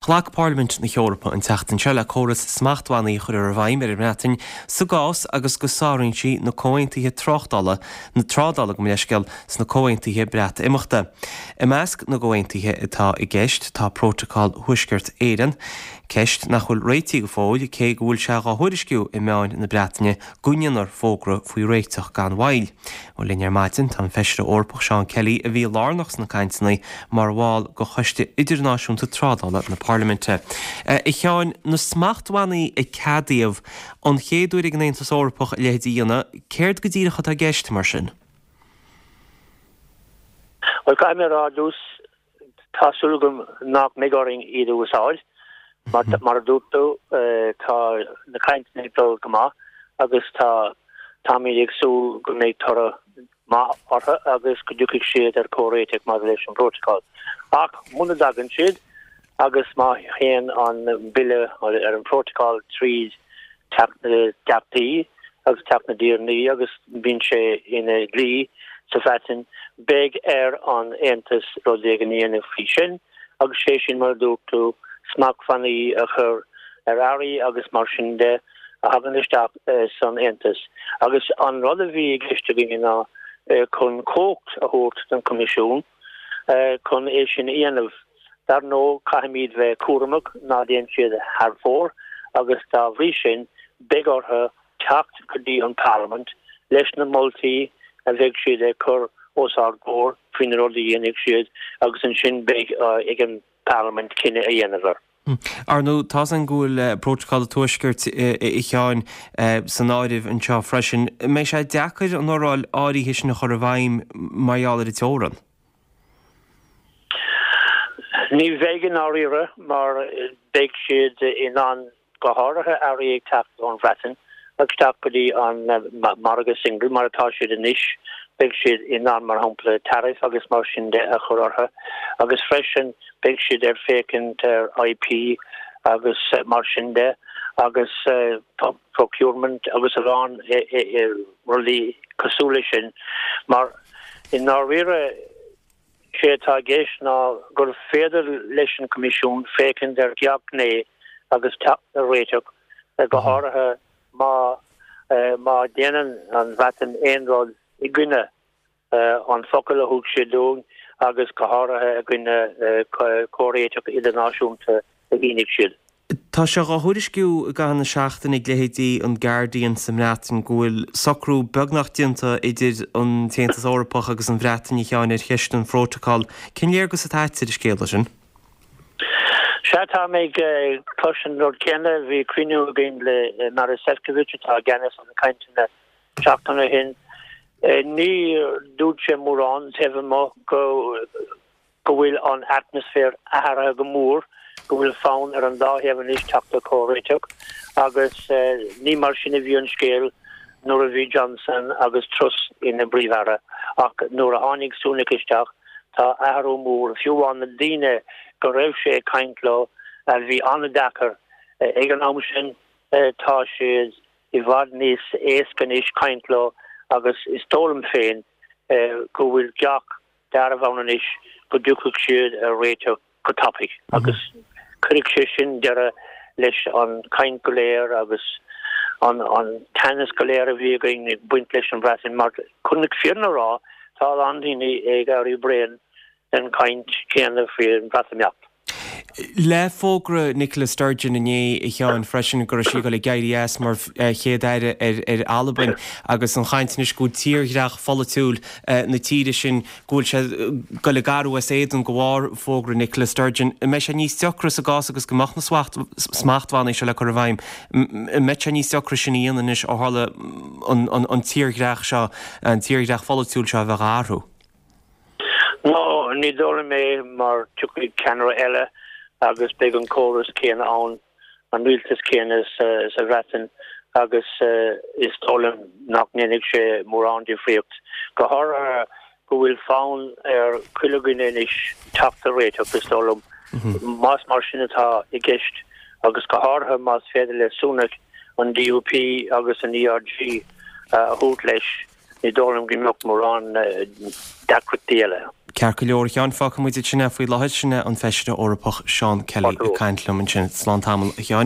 Chlach Parliament na Europa an teachtain se le choras smachthaí chuir ar bhaim ar rétain sa gás agus go sáirintí na cóhaintaithe trochtdála na trádála go leisceil sna cóhaintaithe breat imachta. I measc na cóhaintaithe atá i gceist tá protocol thuisceart éan, ceist nach chuil réití go fáil cé go bhfuil se a thuirisciú i meáin na Breataine gúineanar fógra faoi réiteach gan bhail. Ó linear maitin tá feisre orpach Seán Kelly a bhí lárnachs na caintnaí mar bháil go chuiste idirnáisiúnta trádála na Parlamente. I cheáin na smachthaí i cadíomh an chéadúir ag gnéantas orpach lehéadíana, céird go dtíirecha a gceist mar sin? Well, caiim ar dús tásúlagum nach mégaring iad úsáil. Mar dúptú tá na caintnaí dul gomá agus tá mí agsúl go méid tora má ortha agus go dúcaigh siad ar córéiteach modulation protocol. Ach múna dagan siad agus má chéan an bille ar an protocol tríd teachtaí agus teachna díornaí agus bíonn sé ina glí sa fetin beg ar an Aontas rodéaganíana fhí sin agus sé sin mar dúptú smacht fanny a chur ari agus mar sin de a hagan isteach san Aontas. Agus an rud a bhí gliiste gina chun cócht a thuirt den comisiún chun é sin aanamh dar nó caiimiad bheith cuaramach ná déon siad thar fór agus tá bhrí sin beagortha teacht go dtí an Parliament leis na moltaí a bheith siad chur ósár gór faoin rud a dhéanamh siad agus an sin beag ag an Parliament cinenne a dhéanamh. Arnó tá an gúil protocol tuaisceart i cheáin san áirimh an seo freisin. Mé sé deacair an óráil áirithe sin na chur a bhaim maiála i teóran? Ní bhéigean áíire mar beag siad in an go háirithe áirí ag teacht ón bhreatain agus teacht go dtí an marga single mar atá siad in isis beag siad in an mar hampla tarif agus mar sin de a chortha agus freisin beag siad ar fécint ar IP agus mar sin de agus procurement agus arán rulí cosúla sin mar in áíire sé tá géis ná gur féidir leis an comisiún fécinn ar ceapné agus teacht na réiteach go háirithe má déanaan an bhreatain éonrád i gcuine an focail a thug sé dún agus go háirithe a gcuine córéiteach idirnáisiúnta a gcínig siad. Tá se go thuirisciú gan na seachtain ag lehéadí an Guardian sa mrátain ghfuil socrú beagnachtaíonta idir an Aontas Eorpach agus an bhreatain i cheáin ar cheist an protocol. Cin léargus a táit idir scéala sin? Se tá méid closin Lord Kenna bhí cruinú a gin le Mara Sefcovic atá ganas an caintena seachtainna hin. Ní dúd sé mórrán tefh mo go bhfuil an atmosfér ahara go mór go bhfuil fán ar an dáheavan is teachta córéiteach agus ní mar sin a bhí an scéal nuair a bhí Johnson agus trus ina bríomhara ach nuair a tháinig súnach isteach tá aharú mór fiúháin na daoine go raibh sé caintló a bhí anna dachar ag an am sin tá siad i bhfad níos éascan is caintló agus is tólam féin go bhfuil deach dar a bhhanan is go dúchaigh siad a réiteach go topic agus chuig sé sin deara leis an caint go léir agus an tennis go léir a bhí going buint leis an bhreatain mar chunig fearna rá tá landíine ag airí brein den caint céanna fao an bhreatain. Le fógra Nicola Sturgeon inné i cheáin freisin gur sí go le gaiirí mar chéad ar Alban agus an chaintnis go tíorreach follatúil na tíide sin gúil se go le garú éad an gháir fógra Nicola Sturgeon. Me sé níos teachras a gás agus gomach na smachthaí se le chu bhaim. Me sé níos teachra sin íanais ó hála an tíorreach seo an tíorreach follatúil seo bheith árú. No, ní dóla mé mar tucaigh ceanra eile agus beag an córas céanna an rialtas céanna sa bhreatain agus is tólam nach nínig sé mórrán difriocht. Go háirithe go bhfuil fán ar cuileagain inis teachta réiteach is tólam más mar sin atá i gceist agus go háirithe más féidir le súnach an DUP agus an ERG a thuút leis ní dólam gimach mar an dacrutile. Cear go leor chean fa muid sinna faoi leid sinna an feisiide orpach Seán Kelly a caiintlum an sin slán tamil cheáin.